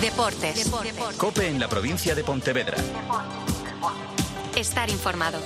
Deportes. COPE en la provincia de Pontevedra. Estar informado.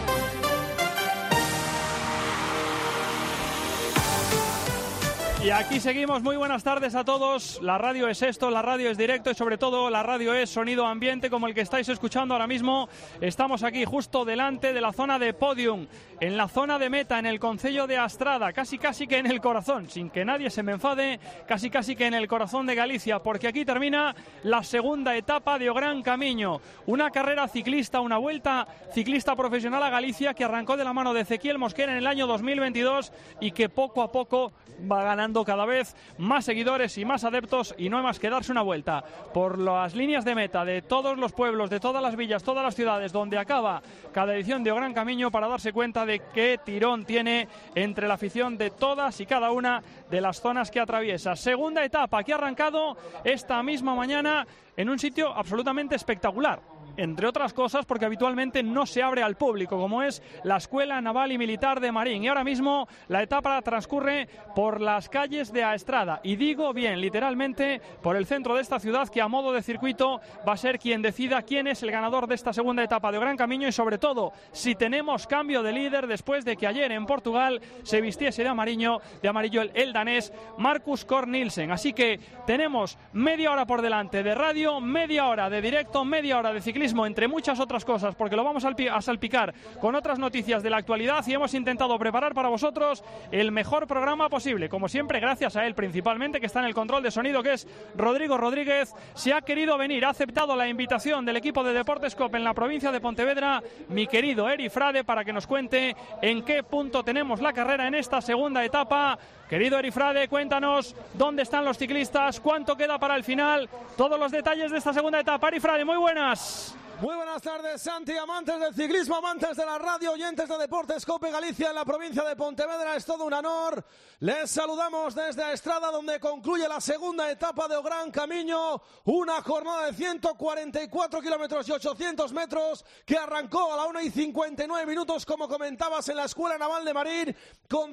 Y aquí seguimos, muy buenas tardes a todos. La radio es esto, la radio es directo y sobre todo la radio es sonido ambiente como el que estáis escuchando ahora mismo. Estamos aquí justo delante de la zona de podium, en la zona de meta, en el concello de Astrada, casi que en el corazón, sin que nadie se me enfade, casi que en el corazón de Galicia, porque aquí termina la segunda etapa de O Gran Camiño, una carrera ciclista, una vuelta ciclista profesional a Galicia que arrancó de la mano de Ezequiel Mosquera en el año 2022 y que poco a poco va ganando cada vez más seguidores y más adeptos, y no hay más que darse una vuelta por las líneas de meta de todos los pueblos, de todas las villas, todas las ciudades donde acaba cada edición de O Gran Camiño para darse cuenta de qué tirón tiene entre la afición de todas y cada una de las zonas que atraviesa. Segunda etapa que ha arrancado esta misma mañana en un sitio absolutamente espectacular, entre otras cosas porque habitualmente no se abre al público, como es la Escuela Naval y Militar de Marín. Y ahora mismo la etapa transcurre por las calles de Aestrada, y digo bien, literalmente por el centro de esta ciudad, que a modo de circuito va a ser quien decida quién es el ganador de esta segunda etapa de O Gran Camiño, y sobre todo si tenemos cambio de líder después de que ayer en Portugal se vistiese de amarillo el danés Marcus Kort Nielsen. Así que tenemos media hora por delante de radio, media hora de directo, media hora de ciclismo, entre muchas otras cosas, porque lo vamos a salpicar con otras noticias de la actualidad, y hemos intentado preparar para vosotros el mejor programa posible, como siempre gracias a él principalmente, que está en el control de sonido, que es Rodrigo Rodríguez. Se ha querido venir, ha aceptado la invitación del equipo de Deportes COPE en la provincia de Pontevedra, mi querido Eri Frade, para que nos cuente en qué punto tenemos la carrera en esta segunda etapa. Querido Eri Frade, cuéntanos dónde están los ciclistas, cuánto queda para el final, todos los detalles de esta segunda etapa. Eri Frade, muy buenas. Muy buenas tardes, Santi, amantes del ciclismo, amantes de la radio, oyentes de Deportes COPE Galicia en la provincia de Pontevedra. Es todo un honor. Les saludamos desde Aestrada, donde concluye la segunda etapa de O Gran Camiño, una jornada de 144 kilómetros y 800 metros que arrancó a la 1:59, como comentabas, en la Escuela Naval de Marín, con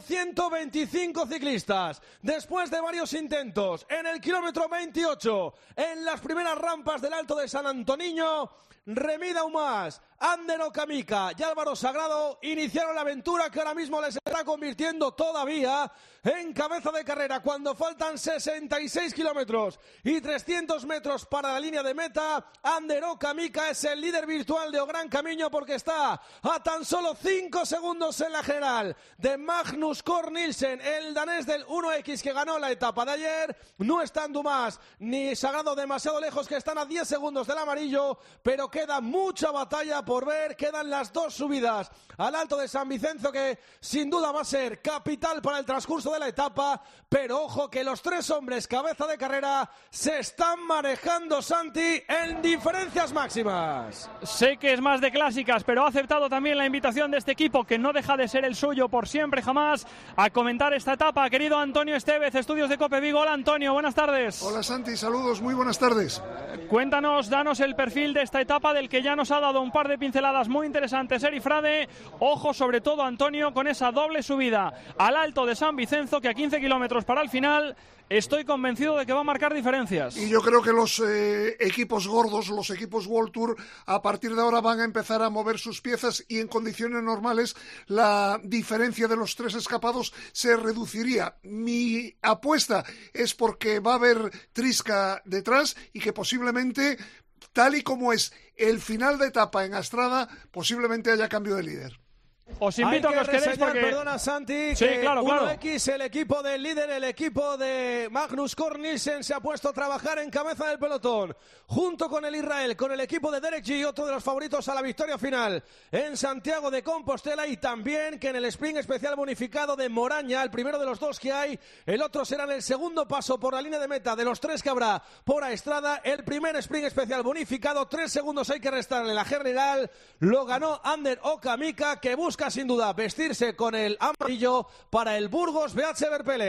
125 ciclistas. Después de varios intentos, en el kilómetro 28, en las primeras rampas del Alto de San Antoniño, Remy Daumas, Ander Okamika y Álvaro Sagrado iniciaron la aventura que ahora mismo les está convirtiendo todavía en cabeza de carrera, cuando faltan 66 kilómetros y 300 metros para la línea de meta. Ander Okamika es el líder virtual de O Gran Camiño, porque está a tan solo 5 segundos en la general de Magnus Kort Nielsen, el danés del 1X que ganó la etapa de ayer. No están Dumas ni Sagrado demasiado lejos, que están a 10 segundos del amarillo, pero queda mucha batalla por ver. Quedan las dos subidas al Alto de San Vicenzo, que sin duda va a ser capital para el transcurso de la etapa, pero ojo que los tres hombres cabeza de carrera se están manejando, Santi, en diferencias máximas. Sé que es más de clásicas, pero ha aceptado también la invitación de este equipo, que no deja de ser el suyo por siempre jamás, a comentar esta etapa. Querido Antonio Estevez, Estudios de COPE Vigo. Hola Antonio, buenas tardes. Hola Santi, saludos, muy buenas tardes. Cuéntanos, danos el perfil de esta etapa, del que ya nos ha dado un par de pinceladas muy interesantes Eri Frade. Ojo sobre todo, Antonio, con esa doble subida al Alto de San Vicenzo, que a 15 kilómetros para el final estoy convencido de que va a marcar diferencias. Y yo creo que los equipos gordos, los equipos World Tour, a partir de ahora van a empezar a mover sus piezas, y en condiciones normales la diferencia de los tres escapados se reduciría. Mi apuesta es porque va a haber trisca detrás, y que posiblemente, tal y como es el final de etapa en Astrada, posiblemente haya cambio de líder. Os invito a que os quedéis porque... Perdona, Santi, sí, claro. 1X, el equipo del líder, el equipo de Magnus Kort Nielsen, se ha puesto a trabajar en cabeza del pelotón, junto con el Israel, con el equipo de Derek G, otro de los favoritos a la victoria final en Santiago de Compostela, y también que en el sprint especial bonificado de Moraña, el primero de los dos que hay, el otro será en el segundo paso por la línea de meta de los tres que habrá por Aestrada. El primer sprint especial bonificado, 3 segundos hay que restarle. La general lo ganó Ander Okamika, que busca sin duda vestirse con el amarillo para el Burgos BH Berpelet.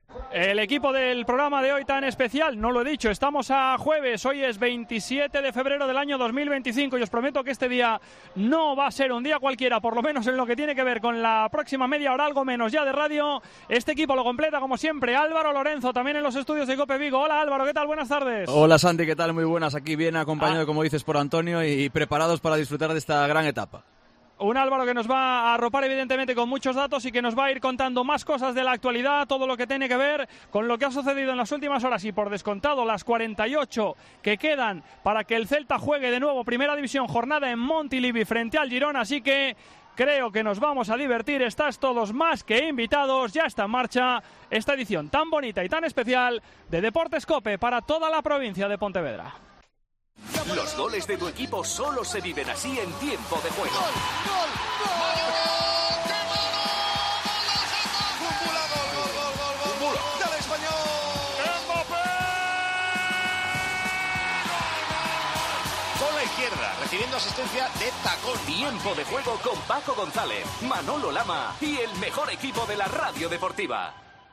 El equipo del programa de hoy tan especial, no lo he dicho, estamos a jueves, hoy es 27 de febrero del año 2025 y os prometo que este día no va a ser un día cualquiera, por lo menos en lo que tiene que ver con la próxima media hora, algo menos ya de radio. Este equipo lo completa como siempre Álvaro Lorenzo, también en los estudios de COPE Vigo. Hola Álvaro, ¿qué tal? Buenas tardes. Hola Santi, ¿qué tal? Muy buenas, aquí bien acompañado, como dices, por Antonio y preparados para disfrutar de esta gran etapa. Un Álvaro que nos va a arropar evidentemente con muchos datos y que nos va a ir contando más cosas de la actualidad, todo lo que tiene que ver con lo que ha sucedido en las últimas horas y por descontado las 48 que quedan para que el Celta juegue de nuevo Primera División, jornada en Montilivi frente al Girona, así que creo que nos vamos a divertir, estáis todos más que invitados, ya está en marcha esta edición tan bonita y tan especial de Deportes COPE para toda la provincia de Pontevedra. Los goles de tu equipo solo se viven así en tiempo de juego. ¡Gol! ¡Gol! ¡Gol! ¡Del español! ¡Mbappé! Con la izquierda, recibiendo asistencia de tacón. Tiempo de juego con Paco González, Manolo Lama y el mejor equipo de la radio deportiva.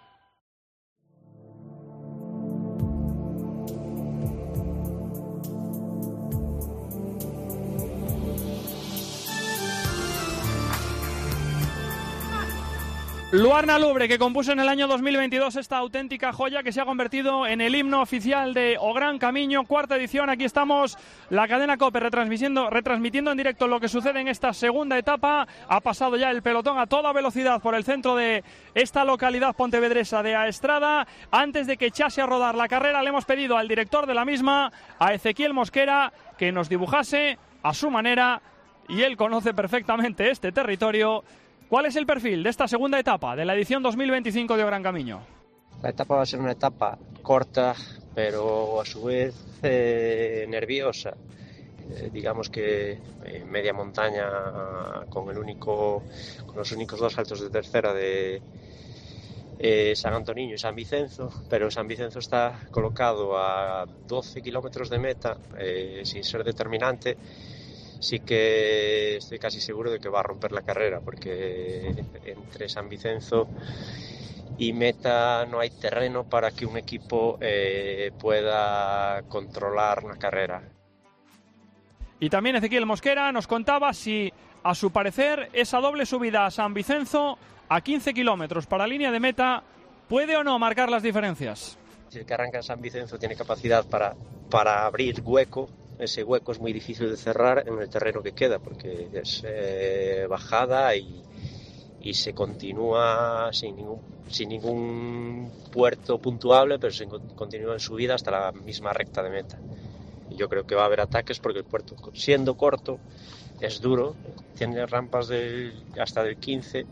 Luarna Lubre, que compuso en el año 2022 esta auténtica joya que se ha convertido en el himno oficial de O Gran Camiño, cuarta edición. Aquí estamos, la cadena COPE retransmitiendo en directo lo que sucede en esta segunda etapa. Ha pasado ya el pelotón a toda velocidad por el centro de esta localidad pontevedresa de Aestrada. Antes de que echase a rodar la carrera, le hemos pedido al director de la misma, a Ezequiel Mosquera, que nos dibujase a su manera, y él conoce perfectamente este territorio. ¿Cuál es el perfil de esta segunda etapa de la edición 2025 de O Gran Camiño? La etapa va a ser una etapa corta, pero a su vez nerviosa. Digamos que media montaña con los únicos dos saltos de tercera de San Antoniño y San Vicenzo, pero San Vicenzo está colocado a 12 kilómetros de meta, sin ser determinante. Sí que estoy casi seguro de que va a romper la carrera, porque entre San Vicenzo y meta no hay terreno para que un equipo pueda controlar la carrera. Y también Ezequiel Mosquera nos contaba si, a su parecer, esa doble subida a San Vicenzo a 15 kilómetros para línea de meta puede o no marcar las diferencias. Si el que arranca en San Vicenzo tiene capacidad para abrir hueco, ese hueco es muy difícil de cerrar en el terreno que queda, porque es bajada y se continúa sin ningún puerto puntuable, pero se continúa en subida hasta la misma recta de meta. Y yo creo que va a haber ataques porque el puerto, siendo corto, es duro, tiene rampas hasta del 15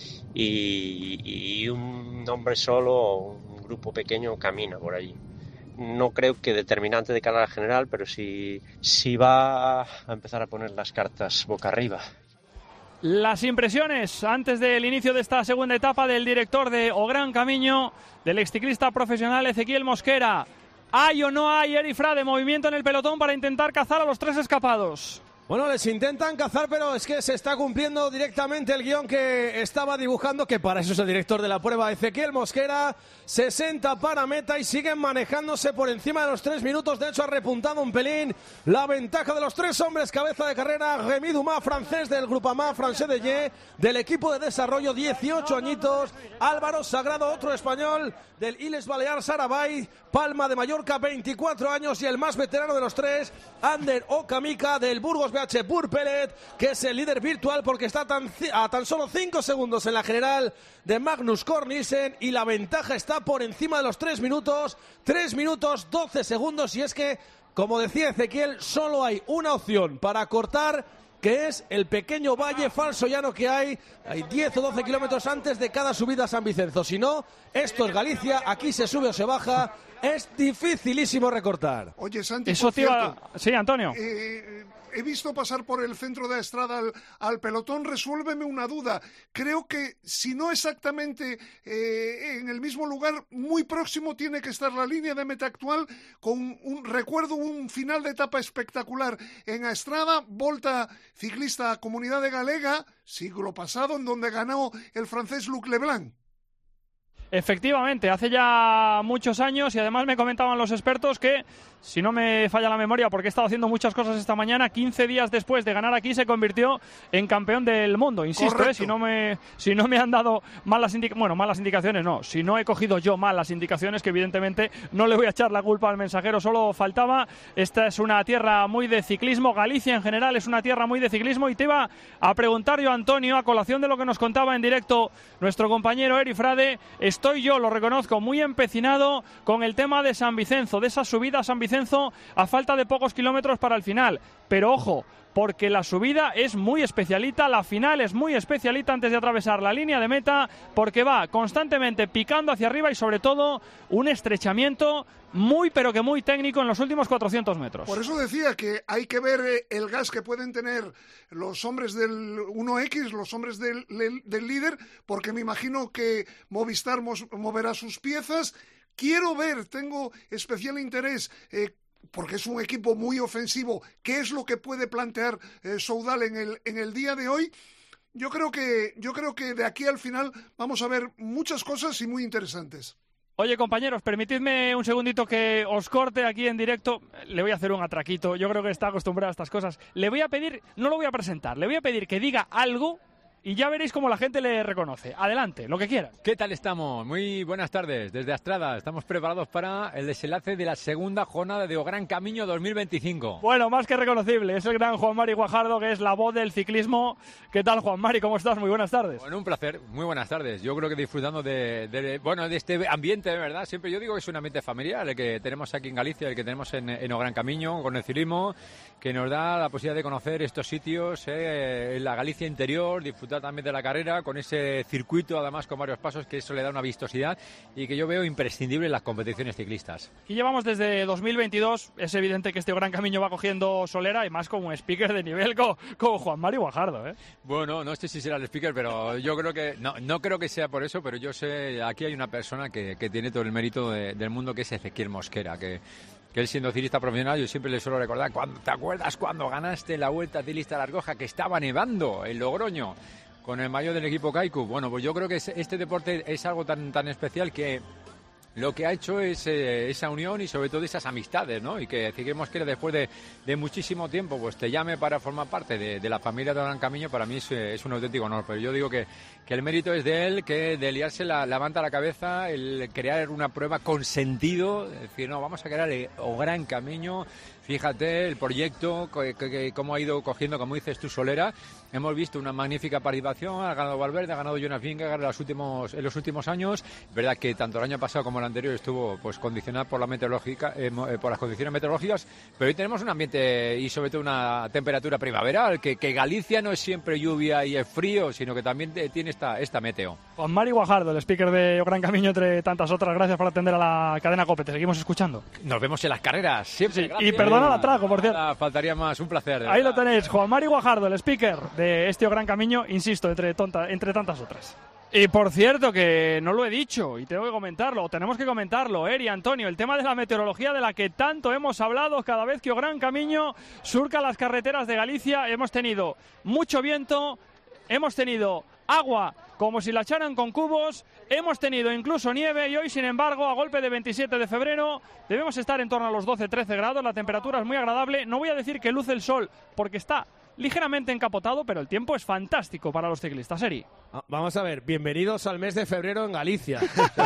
y un hombre solo o un grupo pequeño camina por allí. No creo que determinante de cara a la general, pero sí va a empezar a poner las cartas boca arriba. Las impresiones antes del inicio de esta segunda etapa del director de O Gran Camiño, del exciclista profesional Ezequiel Mosquera. ¿Hay o no hay, Eri Frade, movimiento en el pelotón para intentar cazar a los tres escapados? Bueno, les intentan cazar, pero es que se está cumpliendo directamente el guión que estaba dibujando, que para eso es el director de la prueba, Ezequiel Mosquera. 60 para meta y siguen manejándose por encima de los 3 minutos. De hecho, ha repuntado un pelín la ventaja de los tres hombres cabeza de carrera. Rémi Dumas, francés del Groupama Francés de Ye, del equipo de desarrollo, 18 añitos. Álvaro Sagrado, otro español del Illes Balears Sarabay, Palma de Mallorca, 24 años. Y el más veterano de los tres, Ander Okamika del Burgos BH Purpelet, que es el líder virtual porque está a tan solo 5 segundos en la general de Magnus Cornissen, y la ventaja está por encima de los 3 minutos, 3 minutos 12 segundos, y es que, como decía Ezequiel, solo hay una opción para cortar, que es el pequeño valle falso llano que hay 10 o 12 kilómetros antes de cada subida a San Vicenzo. Si no, esto es Galicia, aquí se sube o se baja, es dificilísimo recortar. Oye, Santi, eso te iba... Sí, Antonio. He visto pasar por el centro de Aestrada al pelotón. Resuélveme una duda. Creo que, si no exactamente en el mismo lugar, muy próximo tiene que estar la línea de meta actual, con recuerdo un final de etapa espectacular en Aestrada, Volta Ciclista Comunidad de Galega, siglo pasado, en donde ganó el francés Luc Leblanc. Efectivamente, hace ya muchos años, y además me comentaban los expertos que, si no me falla la memoria, porque he estado haciendo muchas cosas esta mañana, 15 días después de ganar aquí se convirtió en campeón del mundo. Insisto, si no me han dado malas indicaciones, no, si no he cogido yo malas indicaciones, que evidentemente no le voy a echar la culpa al mensajero, solo faltaba. Esta es una tierra muy de ciclismo, Galicia en general es una tierra muy de ciclismo, y te iba a preguntar yo, Antonio, a colación de lo que nos contaba en directo nuestro compañero Eri Frade, estoy yo, lo reconozco, muy empecinado con el tema de San Vicenzo, de esa subida a San Vicenzo a falta de pocos kilómetros para el final. Pero ojo, porque la subida es muy especialita, la final es muy especialita antes de atravesar la línea de meta, porque va constantemente picando hacia arriba y sobre todo un estrechamiento muy pero que muy técnico en los últimos 400 metros. Por eso decía que hay que ver el gas que pueden tener los hombres del 1X, los hombres del líder, porque me imagino que Movistar moverá sus piezas. Quiero ver, tengo especial interés, porque es un equipo muy ofensivo, qué es lo que puede plantear Soudal en el día de hoy. Yo creo que de aquí al final vamos a ver muchas cosas y muy interesantes. Oye, compañeros, permitidme un segundito que os corte aquí en directo. Le voy a hacer un atraquito, yo creo que está acostumbrado a estas cosas. Le voy a pedir, no lo voy a presentar, le voy a pedir que diga algo y ya veréis cómo la gente le reconoce. Adelante, lo que quiera. ¿Qué tal estamos? Muy buenas tardes desde Astrada. Estamos preparados para el desenlace de la segunda jornada de O Gran Camino 2025. Bueno, más que reconocible, es el gran Juan Mari Guajardo, que es la voz del ciclismo. ¿Qué tal, Juan Mari? ¿Cómo estás? Muy buenas tardes. Bueno, un placer. Muy buenas tardes. Yo creo que disfrutando de este ambiente, de verdad. Siempre yo digo que es un ambiente familiar el que tenemos aquí en Galicia, el que tenemos en O Gran Camino, con el ciclismo, que nos da la posibilidad de conocer estos sitios en la Galicia interior, disfrutar también de la carrera, con ese circuito además con varios pasos, que eso le da una vistosidad y que yo veo imprescindible en las competiciones ciclistas. Y llevamos desde 2022, es evidente que este Gran Camino va cogiendo solera, y más como un speaker de nivel como Juan Mari Guajardo, ¿eh? Bueno, no sé si será el speaker, pero yo creo que no creo que sea por eso, pero yo sé, aquí hay una persona que tiene todo el mérito del mundo, que es Ezequiel Mosquera, que él, siendo ciclista profesional, yo siempre le suelo recordar, ¿te acuerdas cuando ganaste la Vuelta Ciclista a La Rioja, que estaba nevando en Logroño con el maillot del equipo Kaiku? Bueno, pues yo creo que este deporte es algo tan especial que lo que ha hecho es esa unión y sobre todo esas amistades, ¿no? Y que Ezequiel Mosquera, después de muchísimo tiempo, pues te llame para formar parte de la familia de Gran Camino, para mí es un auténtico honor. Pero yo digo que el mérito es de él, que de liarse la manta a la cabeza, el crear una prueba con sentido, es decir, no, vamos a crear O Gran Camino. Fíjate el proyecto, cómo ha ido cogiendo, como dices tú, solera. Hemos visto una magnífica participación, ha ganado Valverde, ha ganado Jonas Vingegaard en los últimos años. Es verdad que tanto el año pasado como el anterior estuvo pues condicionado por la meteorológica, por las condiciones meteorológicas, pero hoy tenemos un ambiente y sobre todo una temperatura primaveral, que Galicia no es siempre lluvia y es frío, sino que también tiene esta meteo. Juan Mari Guajardo, el speaker de O Gran Camino, entre tantas otras. Gracias por atender a la cadena COPE, te seguimos escuchando. Nos vemos en las carreras, siempre. Sí, y perdona el atraco, por cierto. Faltaría más, un placer. Ahí lo tenéis, Juan Mari Guajardo, el speaker de este O Gran Camino, insisto, entre tantas otras. Y por cierto, que no lo he dicho y tengo que comentarlo, tenemos que comentarlo, Eri, Antonio, el tema de la meteorología de la que tanto hemos hablado cada vez que O Gran Camino surca las carreteras de Galicia. Hemos tenido mucho viento, hemos tenido agua como si la echaran con cubos, hemos tenido incluso nieve, y hoy, sin embargo, a golpe de 27 de febrero, debemos estar en torno a los 12-13 grados, la temperatura es muy agradable. No voy a decir que luce el sol porque está ligeramente encapotado, pero el tiempo es fantástico para los ciclistas, Eri. Vamos a ver, bienvenidos al mes de febrero en Galicia.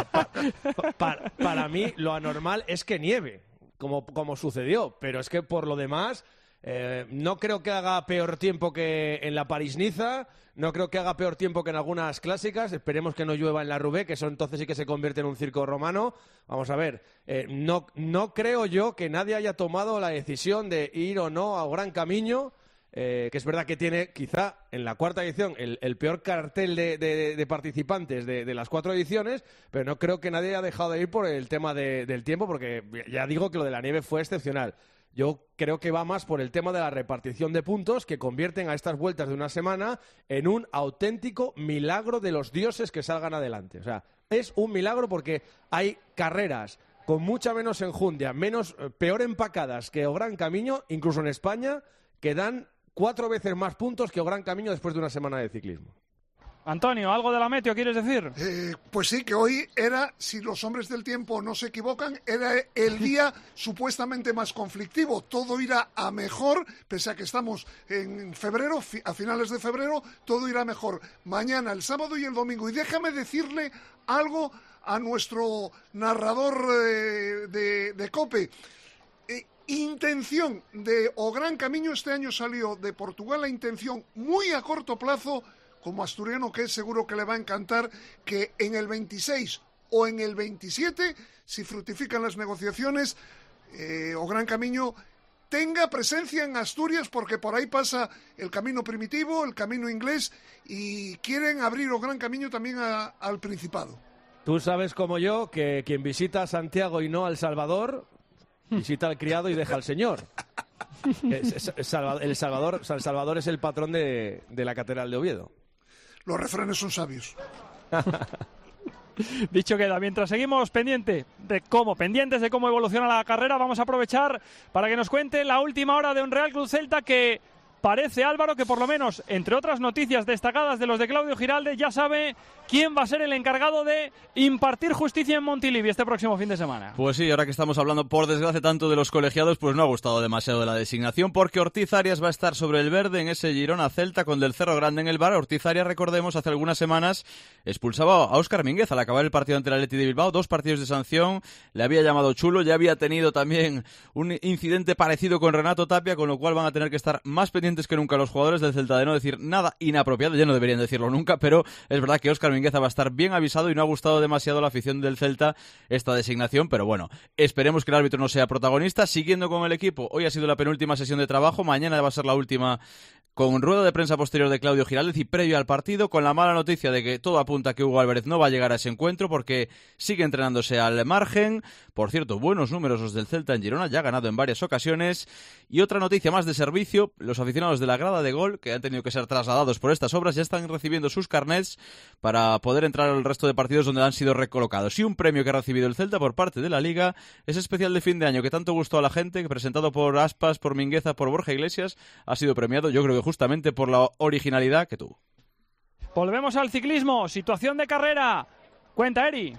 Para mí lo anormal es que nieve, como sucedió, pero es que por lo demás no creo que haga peor tiempo que en la París-Niza, no creo que haga peor tiempo que en algunas clásicas. Esperemos que no llueva en la Roubaix, que eso entonces sí que se convierte en un circo romano. Vamos a ver, no creo yo que nadie haya tomado la decisión de ir o no a Gran Camino, que es verdad que tiene quizá en la cuarta edición el peor cartel de participantes de las 4 ediciones, pero no creo que nadie haya dejado de ir por el tema del tiempo, porque ya digo que lo de la nieve fue excepcional. Yo creo que va más por el tema de la repartición de puntos, que convierten a estas vueltas de una semana en un auténtico milagro de los dioses que salgan adelante. O sea, es un milagro porque hay carreras con mucha menos enjundia, peor empacadas que O Gran Camino, incluso en España, que dan 4 veces más puntos que O Gran Camino después de una semana de ciclismo. Antonio, ¿algo de la meteo quieres decir? Pues sí, que hoy era, si los hombres del tiempo no se equivocan, era el día supuestamente más conflictivo. Todo irá a mejor, pese a que estamos en febrero, a finales de febrero, todo irá mejor. Mañana, el sábado y el domingo. Y déjame decirle algo a nuestro narrador de COPE. Intención de O Gran Camino, este año salió de Portugal la intención muy a corto plazo, como asturiano que es, seguro que le va a encantar, que en el 26 o en el 27, si fructifican las negociaciones, O Gran Camino tenga presencia en Asturias, porque por ahí pasa el camino primitivo, el camino inglés, y quieren abrir O Gran Camino también al Principado. Tú sabes como yo que quien visita a Santiago y no a El Salvador, visita al criado y deja al señor. El Salvador es el patrón de la Catedral de Oviedo. Los refranes son sabios. Dicho queda, mientras seguimos pendientes de cómo evoluciona la carrera, vamos a aprovechar para que nos cuente la última hora de un Real Club Celta que parece, Álvaro, que por lo menos, entre otras noticias destacadas de los de Claudio Giralde, ya sabe quién va a ser el encargado de impartir justicia en Montilivi este próximo fin de semana. Pues sí, ahora que estamos hablando, por desgracia, tanto de los colegiados, pues no ha gustado demasiado de la designación, porque Ortiz Arias va a estar sobre el verde en ese Girona Celta con Del Cerro Grande en el bar. Ortiz Arias, recordemos, hace algunas semanas expulsaba a Óscar Mínguez al acabar el partido ante el Athletic de Bilbao, 2 partidos de sanción, le había llamado chulo, ya había tenido también un incidente parecido con Renato Tapia, con lo cual van a tener que estar más pendientes que nunca los jugadores del Celta de no decir nada inapropiado. Ya no deberían decirlo nunca, pero es verdad que Óscar Mingueza va a estar bien avisado y no ha gustado demasiado a la afición del Celta esta designación, pero bueno, esperemos que el árbitro no sea protagonista. Siguiendo con el equipo, hoy ha sido la penúltima sesión de trabajo, mañana va a ser la última con rueda de prensa posterior de Claudio Giraldez y previo al partido, con la mala noticia de que todo apunta a que Hugo Álvarez no va a llegar a ese encuentro porque sigue entrenándose al margen. Por cierto, buenos números los del Celta en Girona, ya ha ganado en varias ocasiones. Y otra noticia más de servicio, los aficionados de la grada de Gol, que han tenido que ser trasladados por estas obras, ya están recibiendo sus carnets para poder entrar al resto de partidos donde han sido recolocados. Y un premio que ha recibido el Celta por parte de la Liga, ese especial de fin de año que tanto gustó a la gente, que presentado por Aspas, por Mingueza, por Borja Iglesias, ha sido premiado, yo creo que justamente por la originalidad que tuvo. Volvemos al ciclismo, situación de carrera. Cuenta, Eri.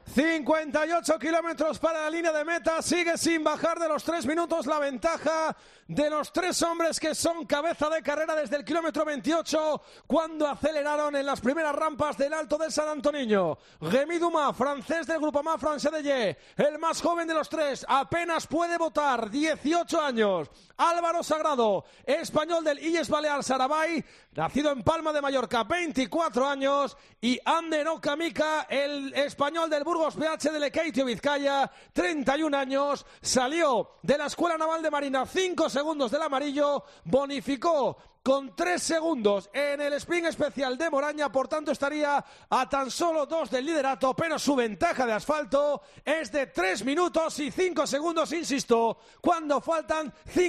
58 kilómetros para la línea de meta, sigue sin bajar de los 3 minutos la ventaja de los 3 hombres que son cabeza de carrera desde el kilómetro 28, cuando aceleraron en las primeras rampas del Alto del San Antoniño. Rémi Dumas, francés del Groupama Francés de Ye, el más joven de los 3, apenas puede votar, 18 años. Álvaro Sagrado, español del Illes Balears Sarabay, nacido en Palma de Mallorca, 24 años. Y Ander Okamica, el español del Burgos PH de Lekeitio Vizcaya, 31 años. Salió de la Escuela Naval de Marina 5 segundos del amarillo, bonificó con 3 segundos en el sprint especial de Moraña, por tanto estaría a tan solo 2 del liderato, pero su ventaja de asfalto es de 3 minutos y 5 segundos, insisto, cuando faltan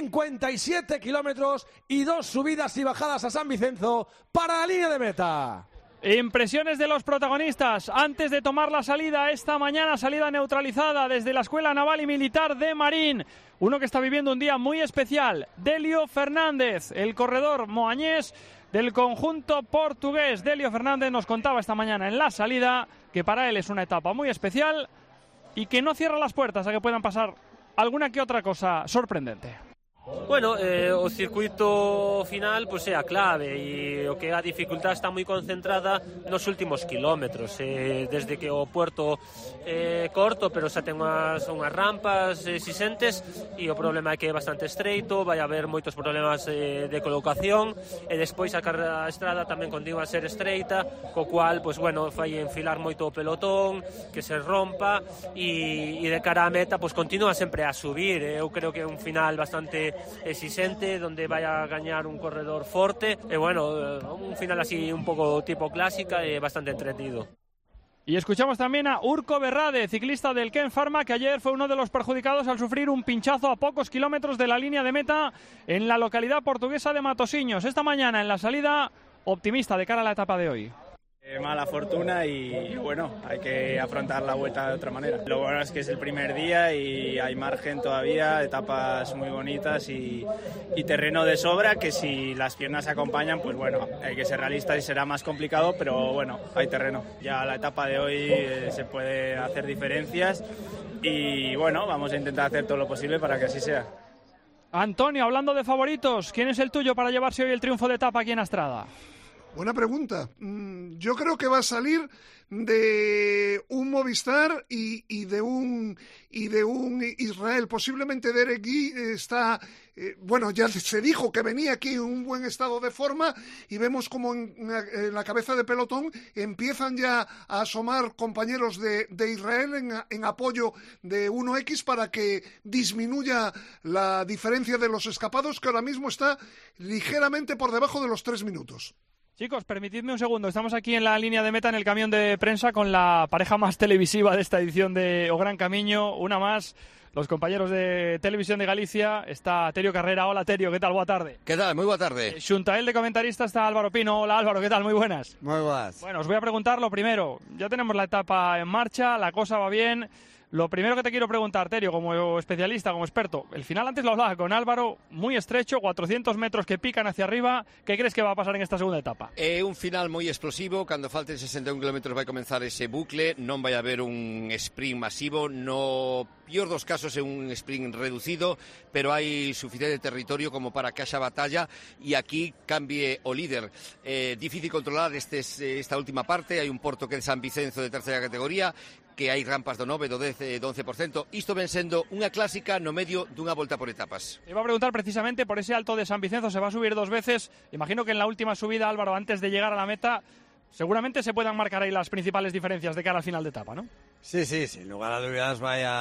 57 kilómetros y 2 subidas y bajadas a San Vicenzo para la línea de meta. Impresiones de los protagonistas antes de tomar la salida esta mañana, salida neutralizada desde la Escuela Naval y Militar de Marín. Uno que está viviendo un día muy especial, Delio Fernández, el corredor moañés del conjunto portugués. Delio Fernández nos contaba esta mañana en la salida que para él es una etapa muy especial y que no cierra las puertas a que puedan pasar alguna que otra cosa sorprendente. Bueno, o circuito final pois é a clave e o que a dificultad está moi concentrada nos últimos kilómetros, desde que o puerto corto, pero xa ten unhas rampas exixentes e o problema é que é bastante estreito, vai haber moitos problemas de colocación e despois a estrada tamén continua a ser estreita, co cual, pois bueno, fai enfilar moito o pelotón, que se rompa e de cara á meta, pois continúa sempre a subir. Eu creo que é un final bastante exigente, donde vai a gañar un corredor forte e bueno, un final así un pouco tipo clásica e bastante entretenido. Y escuchamos también a Urko Berrade, ciclista del Ken Pharma, que ayer fue uno de los perjudicados al sufrir un pinchazo a pocos kilómetros de la línea de meta en la localidad portuguesa de Matosinhos. Esta mañana en la salida, optimista de cara a la etapa de hoy. Mala fortuna y bueno, hay que afrontar la vuelta de otra manera. Lo bueno es que es el primer día y hay margen todavía, etapas muy bonitas y terreno de sobra que si las piernas acompañan, pues bueno, hay que ser realistas y será más complicado, pero bueno, hay terreno. Ya la etapa de hoy se puede hacer diferencias y bueno, vamos a intentar hacer todo lo posible para que así sea. Antonio, hablando de favoritos, ¿quién es el tuyo para llevarse hoy el triunfo de etapa aquí en Astrada? Buena pregunta. Yo creo que va a salir de un Movistar y de un Israel. Posiblemente Derek Guy está... bueno, ya se dijo que venía aquí en un buen estado de forma y vemos como en la cabeza de pelotón empiezan ya a asomar compañeros de Israel en apoyo de 1X para que disminuya la diferencia de los escapados, que ahora mismo está ligeramente por debajo de los 3 minutos. Chicos, permitidme un segundo. Estamos aquí en la línea de meta, en el camión de prensa, con la pareja más televisiva de esta edición de O Gran Camiño. Una más, los compañeros de Televisión de Galicia. Está Terio Carrera. Hola, Terio, ¿qué tal? Boa tarde. ¿Qué tal? Muy boa tarde. Xuntael de comentarista está Álvaro Pino. Hola, Álvaro, ¿qué tal? Muy buenas. Muy buenas. Bueno, os voy a preguntar lo primero. Ya tenemos la etapa en marcha, la cosa va bien. Lo primero que te quiero preguntar, Terio, como especialista, como experto, el final antes lo hablaba con Álvaro, muy estrecho, 400 metros que pican hacia arriba. ¿Qué crees que va a pasar en esta segunda etapa? Un final moi explosivo, cando falten 61 km vai comenzar ese bucle, non vai haber un sprint masivo, no pior dos casos é un sprint reducido, pero hai suficiente territorio como para que haxa batalla e aquí cambie o líder. Difícil controlar esta última parte, hai un porto que é San Vicenzo de terceira categoría, que hai rampas do 9, do 10, do 11%. Isto ven sendo unha clásica no medio dunha volta por etapas. Te iba a preguntar precisamente por ese alto de San Vicenzo, se va a subir 2 veces. Imagino que en la última subida, Álvaro, antes de llegar a la meta, seguramente se puedan marcar aí las principales diferencias de cara al final de etapa, ¿no? Sí, sin lugar a dúbidas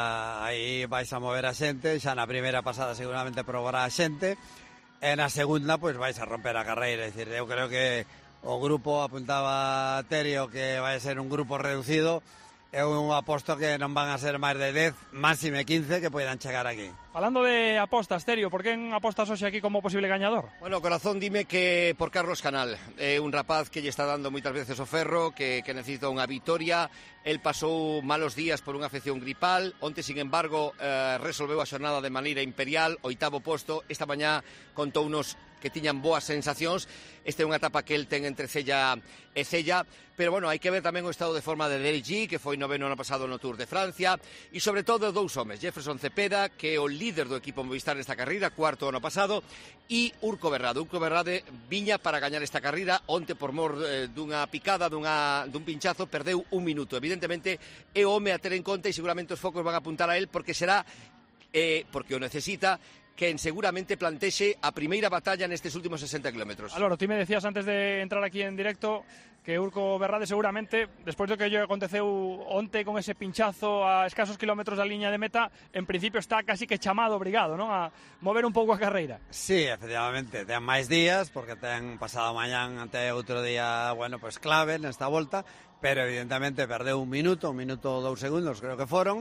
aí vais a mover a xente, xa na primeira pasada seguramente probará a xente, e na segunda pois vais a romper a carreira, é dicir, eu creo que o grupo apuntaba Terio que vai a ser un grupo reducido. Eu aposto que non van a ser máis de 10, máxime 15 que poidan chegar aquí. Falando de apostas, Terio, por que apostas hoxe aquí como posible gañador? Bueno, corazón, dime que por Carlos Canal, un rapaz que lle está dando moitas veces o ferro, que necesita unha vitoria. El pasou malos días por unha afección gripal, onte, sin embargo, resolveu a xornada de maneira imperial, 8º posto. Esta mañá contounos que tiñan boas sensacións. Esta é unha etapa que el ten entre cella e cella, pero bueno, hai que ver tamén o estado de forma de Derek Guy, que foi noveno ano pasado no Tour de Francia, e sobre todo 2 homes, Jefferson Cepeda, que é o líder do equipo Movistar nesta carreira, 4º ano pasado, e Urco Berrade. Urco Berrade viña para gañar esta carreira, onte por mor dunha picada, dun pinchazo, perdeu 1 minuto. Evidentemente é o home a ter en conta e seguramente os focos van a apuntar a él porque será, porque o necesita, quen seguramente plantexe a primeira batalla nestes últimos 60 kilómetros. Álvaro, ti me decías antes de entrar aquí en directo que Urco Berrade seguramente, despois do que lle aconteceu onte con ese pinchazo a escasos kilómetros da liña de meta, en principio está casi que chamado, obrigado, non? A mover un pouco a carreira. Sí, efectivamente, ten máis días, porque ten pasado mañán ante outro día, bueno, pues clave nesta volta, pero evidentemente perdeu 1 minuto, 2 segundos, creo que foron.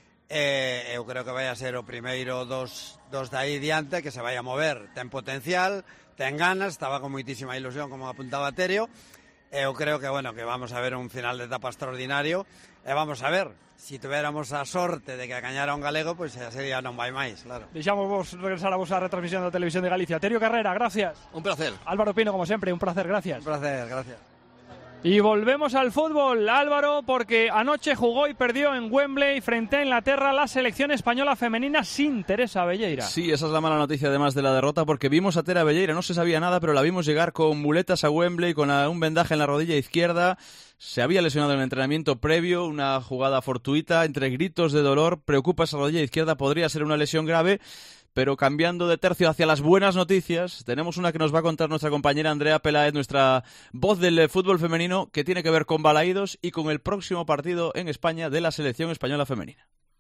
Eu creo que vai a ser o primeiro dos de aí diante que se vai a mover, ten potencial, ten ganas, estaba con moitísima ilusión como apuntaba Terio. Eu creo que bueno, que vamos a ver un final de etapa extraordinario e vamos a ver, si tuviéramos a sorte de que gañara un galego, pois pues ese día non vai máis, claro. Deixamos vos regresar a vos a retransmisión da Televisión de Galicia. Terio Carrera, gracias. Un placer. Álvaro Pino, como sempre, un placer, gracias. Un placer, gracias. Y volvemos al fútbol, Álvaro, porque anoche jugó y perdió en Wembley frente a Inglaterra la selección española femenina sin Teresa Velleira. Sí, esa es la mala noticia además de la derrota, porque vimos a Tera Velleira, no se sabía nada, pero la vimos llegar con muletas a Wembley, con un vendaje en la rodilla izquierda. Se había lesionado en el entrenamiento previo, una jugada fortuita, entre gritos de dolor, preocupa esa rodilla izquierda, podría ser una lesión grave. Pero cambiando de tercio hacia las buenas noticias, tenemos una que nos va a contar nuestra compañera Andrea Peláez, nuestra voz del fútbol femenino, que tiene que ver con Balaídos y con el próximo partido en España de la selección española femenina.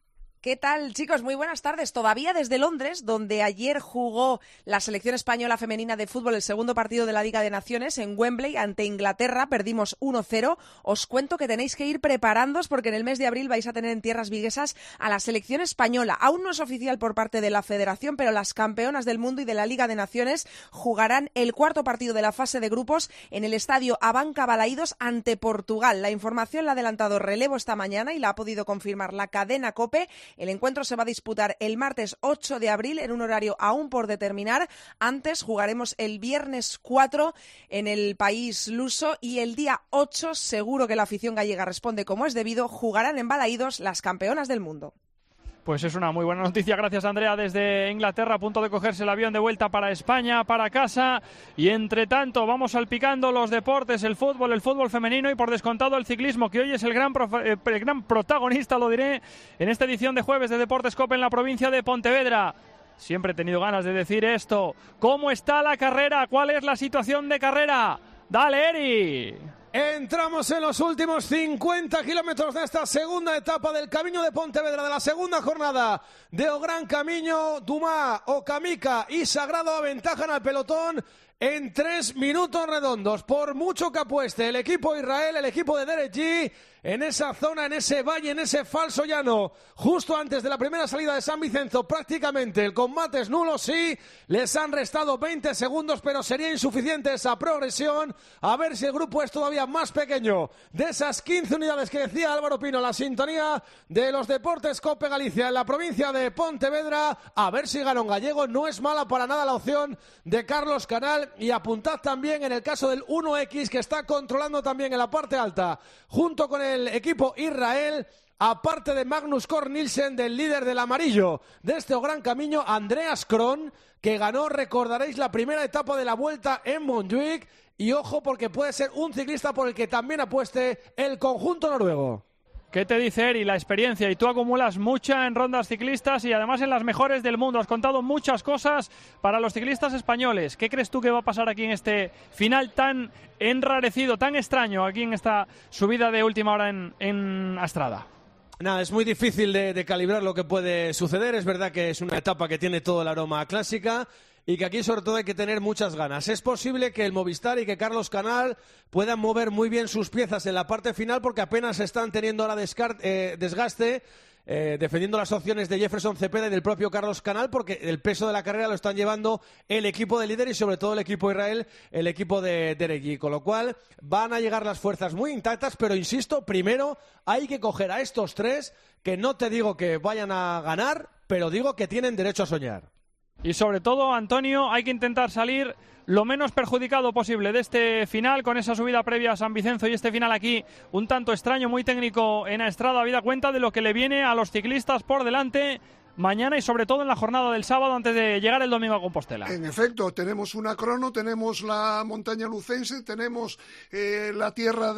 ¿Qué tal, chicos? Muy buenas tardes. Todavía desde Londres, donde ayer jugó la selección española femenina de fútbol el segundo partido de la Liga de Naciones en Wembley ante Inglaterra. Perdimos 1-0. Os cuento que tenéis que ir preparándoos porque en el mes de abril vais a tener en tierras viguesas a la selección española. Aún no es oficial por parte de la Federación, pero las campeonas del mundo y de la Liga de Naciones jugarán el cuarto partido de la fase de grupos en el estadio Abanca Balaídos ante Portugal. La información la ha adelantado Relevo esta mañana y la ha podido confirmar la cadena COPE. El encuentro se va a disputar el martes 8 de abril en un horario aún por determinar. Antes jugaremos el viernes 4 en el país luso y el día 8, seguro que la afición gallega responde como es debido, jugarán en Balaídos las campeonas del mundo. Pues es una muy buena noticia, gracias Andrea, desde Inglaterra, a punto de cogerse el avión de vuelta para España, para casa, y entre tanto vamos salpicando los deportes, el fútbol femenino y por descontado el ciclismo, que hoy es el gran protagonista, lo diré, en esta edición de jueves de Deportes COPE en la provincia de Pontevedra. Siempre he tenido ganas de decir esto. ¿Cómo está la carrera? ¿Cuál es la situación de carrera? ¡Dale, Eri! Entramos en los últimos 50 kilómetros de esta segunda etapa del Camino de Pontevedra, de la segunda jornada de O Gran Camino. Dumá, Okamica y Sagrado aventajan al pelotón en 3 minutos redondos. Por mucho que apueste el equipo Israel, el equipo de Derek G, en esa zona, en ese valle, en ese falso llano, justo antes de la primera salida de San Vicenzo, prácticamente el combate es nulo, sí, les han restado 20 segundos, pero sería insuficiente esa progresión. A ver si el grupo es todavía más pequeño. De esas 15 unidades que decía Álvaro Pino, la sintonía de los Deportes COPE Galicia en la provincia de Pontevedra, a ver si gana un gallego. No es mala para nada la opción de Carlos Canal, y apuntad también en el caso del 1X, que está controlando también en la parte alta, junto con el equipo Israel, aparte de Magnus Cort Nielsen, del líder del amarillo de este O Gran Camino, Andreas Kron, que ganó, recordaréis, la primera etapa de la Vuelta en Montjuic, y ojo porque puede ser un ciclista por el que también apueste el conjunto noruego. ¿Qué te dice Eri? La experiencia, y tú acumulas mucha en rondas ciclistas y además en las mejores del mundo. Has contado muchas cosas para los ciclistas españoles. ¿Qué crees tú que va a pasar aquí en este final tan enrarecido, tan extraño, aquí en esta subida de última hora en Astrada? Nada, es muy difícil de calibrar lo que puede suceder. Es verdad que es una etapa que tiene todo el aroma clásica y que aquí sobre todo hay que tener muchas ganas. Es posible que el Movistar y que Carlos Canal puedan mover muy bien sus piezas en la parte final, porque apenas están teniendo ahora desgaste defendiendo las opciones de Jefferson Cepeda y del propio Carlos Canal, porque el peso de la carrera lo están llevando el equipo de líder y sobre todo el equipo Israel, el equipo de Derek G, con lo cual van a llegar las fuerzas muy intactas, pero insisto, primero hay que coger a estos tres, que no te digo que vayan a ganar, pero digo que tienen derecho a soñar. Y sobre todo, Antonio, hay que intentar salir lo menos perjudicado posible de este final, con esa subida previa a San Vicenzo y este final aquí un tanto extraño, muy técnico en Astrada, habida cuenta de lo que le viene a los ciclistas por delante mañana y sobre todo en la jornada del sábado antes de llegar el domingo a Compostela. En efecto, tenemos una crono, tenemos la montaña lucense, tenemos la tierra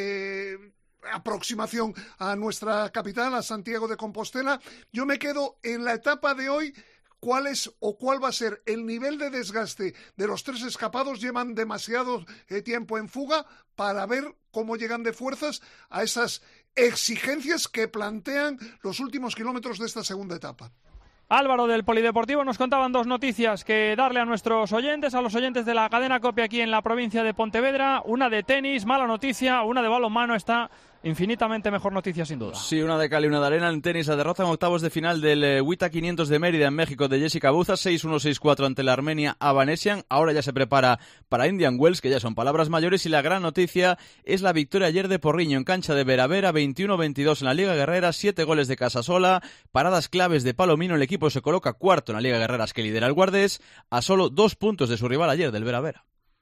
de aproximación a nuestra capital, a Santiago de Compostela. Yo me quedo en la etapa de hoy. ¿Cuál es o cuál va a ser el nivel de desgaste de los tres escapados? Llevan demasiado tiempo en fuga para ver cómo llegan de fuerzas a esas exigencias que plantean los últimos kilómetros de esta segunda etapa. Álvaro del Polideportivo, nos contaban dos noticias que darle a nuestros oyentes, a los oyentes de la cadena COPE aquí en la provincia de Pontevedra. Una de tenis, mala noticia, una de balonmano, está infinitamente mejor noticia sin duda. Sí, una de cal y una de arena. En tenis, la derrota en octavos de final del WTA 500 de Mérida en México de Jessica Buza, 6-1, 6-4 ante la armenia Avanesian. Ahora ya se prepara para Indian Wells, que ya son palabras mayores, y la gran noticia es la victoria ayer de Porriño en cancha de Veravera, 21-22 en la Liga Guerrera, 7 goles de Casasola, paradas claves de Palomino. El equipo se coloca cuarto en la Liga Guerreras, que lidera el Guardés, a solo 2 puntos de su rival ayer, del Veravera.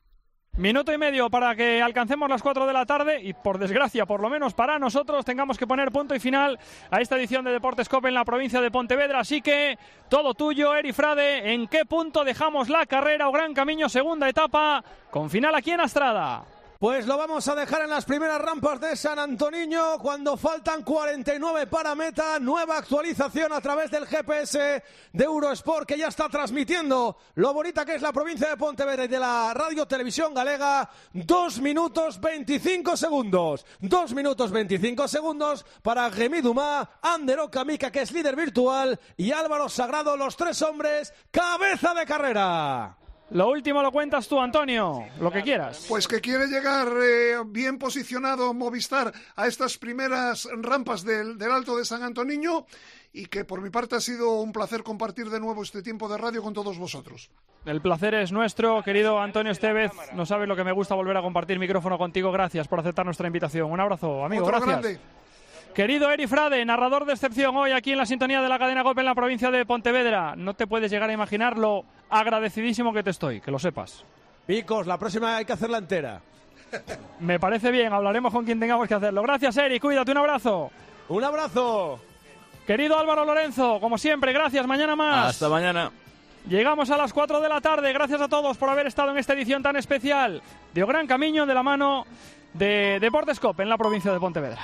Minuto y medio para que alcancemos las 4 de la tarde y, por desgracia, por lo menos para nosotros, tengamos que poner punto y final a esta edición de Deportes COPE en la provincia de Pontevedra. Así que todo tuyo, Eri Frade. ¿En qué punto dejamos la carrera O Gran Camino segunda etapa con final aquí en Astrada? Pues lo vamos a dejar en las primeras rampas de San Antoniño cuando faltan 49 para meta. Nueva actualización a través del GPS de Eurosport, que ya está transmitiendo lo bonita que es la provincia de Pontevedra y de la Radio Televisión Galega. 2 minutos 25 segundos. 2 minutos 25 segundos para Remy Dumas, Ander Okamica, que es líder virtual, y Álvaro Sagrado, los 3 hombres, cabeza de carrera. Lo último lo cuentas tú, Antonio, lo que quieras. Pues que quiere llegar bien posicionado Movistar a estas primeras rampas del Alto de San Antoniño, y que por mi parte ha sido un placer compartir de nuevo este tiempo de radio con todos vosotros. El placer es nuestro, querido Antonio Estevez. No sabes lo que me gusta volver a compartir micrófono contigo. Gracias por aceptar nuestra invitación. Un abrazo, amigo. Otro gracias. Grande. Querido Eri Frade, narrador de excepción hoy aquí en la sintonía de la cadena COPE en la provincia de Pontevedra. No te puedes llegar a imaginar lo agradecidísimo que te estoy, que lo sepas. Picos, la próxima hay que hacerla entera. Me parece bien, hablaremos con quien tengamos que hacerlo. Gracias, Eri, cuídate, un abrazo. Un abrazo. Querido Álvaro Lorenzo, como siempre, gracias, mañana más. Hasta mañana. Llegamos a las 4 de la tarde, gracias a todos por haber estado en esta edición tan especial de O Gran Camiño de la mano de Deportes COPE en la provincia de Pontevedra.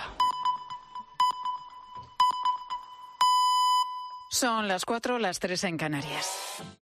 Son las 4, las 3 en Canarias.